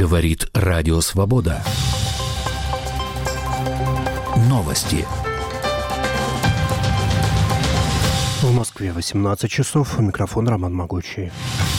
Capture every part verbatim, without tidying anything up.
Говорит Радио Свобода. Новости. В Москве восемнадцать часов. Микрофон Роман Могучий.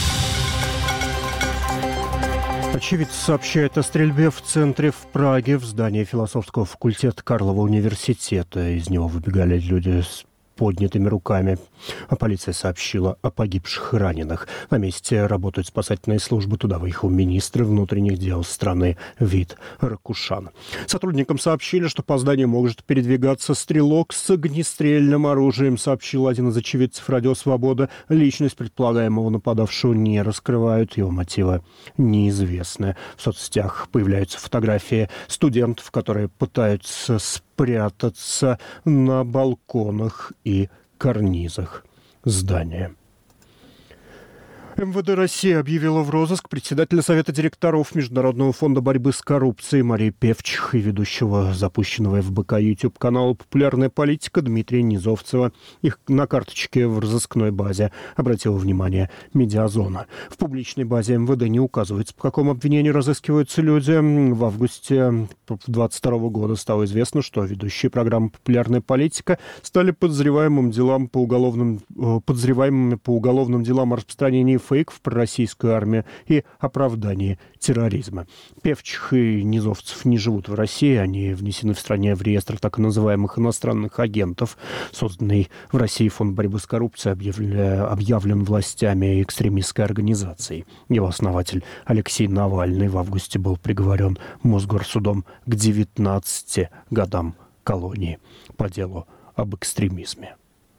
Очевидцы сообщают о стрельбе в центре в Праге, в здании философского факультета Карлова университета. Из него выбегали люди с поднятыми руками. А полиция сообщила о погибших и раненых. На месте работают спасательные службы. Туда выехал министр внутренних дел страны Вит Ракушан. Сотрудникам сообщили, что по зданию может передвигаться стрелок с огнестрельным оружием, сообщил один из очевидцев Радио Свобода. Личность предполагаемого нападавшего не раскрывают, его мотивы неизвестны. В соцсетях появляются фотографии студентов, которые пытаются спрятаться на балконах и карнизах здания. эм вэ дэ России объявила в розыск председателя Совета директоров Международного фонда борьбы с коррупцией Марии Певчих и ведущего запущенного эф бэ ка YouTube-канала «Популярная политика» Дмитрия Низовцева. Их на карточке в розыскной базе обратила внимание «Медиазона». В публичной базе эм вэ дэ не указывается, по какому обвинению разыскиваются люди. В августе две тысячи двадцать второго года стало известно, что ведущие программы «Популярная политика» стали подозреваемым делам по уголовным, подозреваемыми по уголовным делам о распространении фейков про российскую армию и оправдании терроризма. Певчих и Низовцев не живут в России, они внесены в стране в реестр так называемых иностранных агентов. Созданный в России фонд борьбы с коррупцией объявля... объявлен властями экстремистской организацией. Его основатель Алексей Навальный в августе был приговорен Мосгорсудом к девятнадцати годам колонии по делу об экстремизме.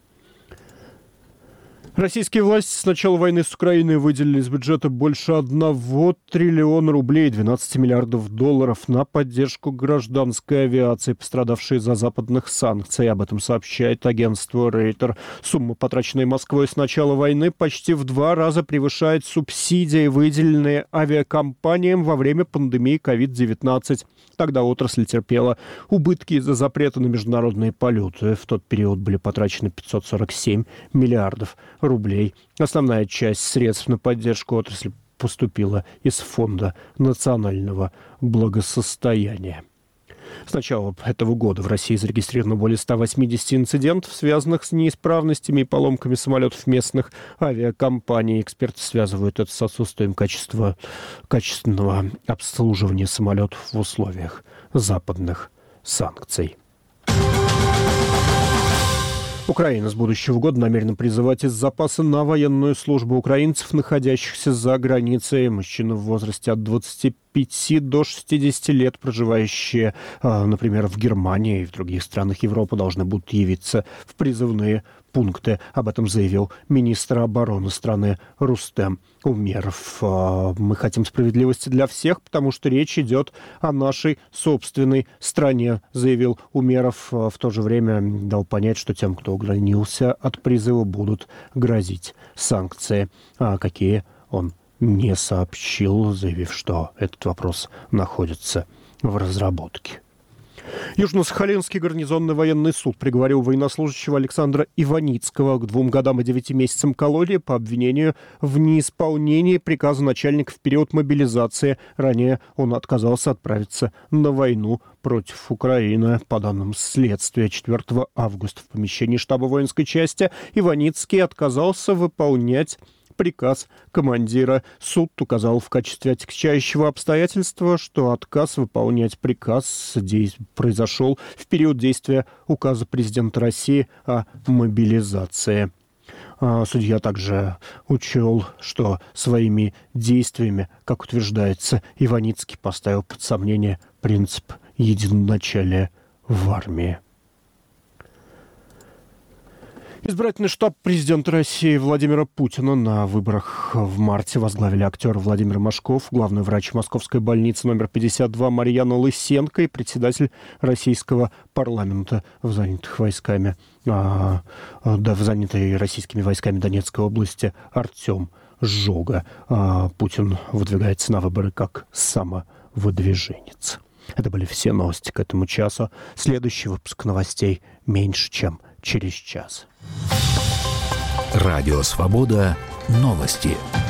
Российские власти с начала войны с Украиной выделили из бюджета больше одного триллиона рублей, двенадцать миллиардов долларов на поддержку гражданской авиации, пострадавшей из-за западных санкций. Об этом сообщает агентство Рейтер. Сумма, потраченная Москвой с начала войны, почти в два раза превышает субсидии, выделенные авиакомпаниям во время пандемии ковид девятнадцать. Тогда отрасль терпела убытки из-за запрета на международные полеты. В тот период были потрачены пятьсот сорок семь миллиардов рублей. Основная часть средств на поддержку отрасли поступила из Фонда национального благосостояния. С начала этого года в России зарегистрировано более ста восьмидесяти инцидентов, связанных с неисправностями и поломками самолетов местных авиакомпаний. Эксперты связывают это с отсутствием качества, качественного обслуживания самолетов в условиях западных санкций. Украина с будущего года намерена призывать из запаса на военную службу украинцев, находящихся за границей. Мужчины в возрасте от двадцати пяти до шестидесяти лет, проживающие, например, в Германии и в других странах Европы, должны будут явиться в призывные пункты. Об этом заявил министр обороны страны Рустем Умеров. Мы хотим справедливости для всех, потому что речь идет о нашей собственной стране, заявил Умеров. В то же время дал понять, что тем, кто угранился от призыва, будут грозить санкции. А какие, он не сообщил, заявив, что этот вопрос находится в разработке. Южно-Сахалинский гарнизонный военный суд приговорил военнослужащего Александра Иваницкого к двум годам и девяти месяцам колонии по обвинению в неисполнении приказа начальника в период мобилизации. Ранее он отказался отправиться на войну против Украины. По данным следствия, четвёртого августа в помещении штаба воинской части Иваницкий отказался выполнять приказ командира. Суд указал в качестве отягчающего обстоятельства, что отказ выполнять приказ произошел в период действия указа президента России о мобилизации. Судья также учел, что своими действиями, как утверждается, Иваницкий поставил под сомнение принцип единоначалия в армии. Избирательный штаб президента России Владимира Путина на выборах в марте возглавили актер Владимир Машков, главный врач Московской больницы номер пятьдесят два Марьяна Лысенко и председатель российского парламента в занятых войсками, а, да, в занятой российскими войсками Донецкой области Артем Жога. А, Путин выдвигается на выборы как самовыдвиженец. Это были все новости к этому часу. Следующий выпуск новостей меньше, чем через час. Радио Свобода. Новости.